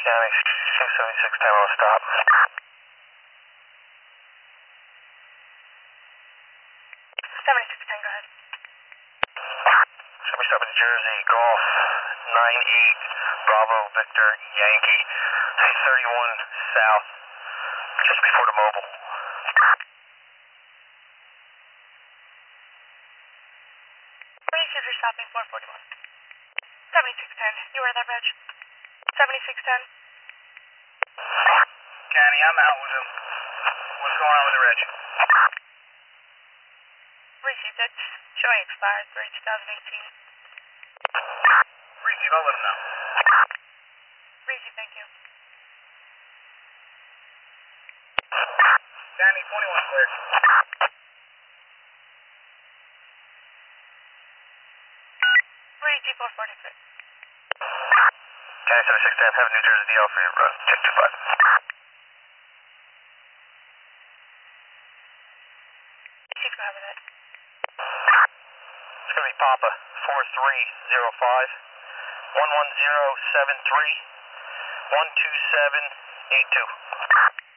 County, 27610 on stop. Go ahead. Should be stopping Jersey, Golf, 98, Bravo, Victor, Yankee, 31 south, just before the mobile. Please, if you're stopping 441. 7610, you were that, Reg? 7610. County, I'm out with him. What's going on with the reg? Received it. Showing expired 3/2018. Receive, I'll let him know. Received, thank you. County, 21 clear. 446. County 7610, have a New Jersey DL for your run, 625. Chief, go ahead with it. It's going to be Papa, 4305, 11073, 12782.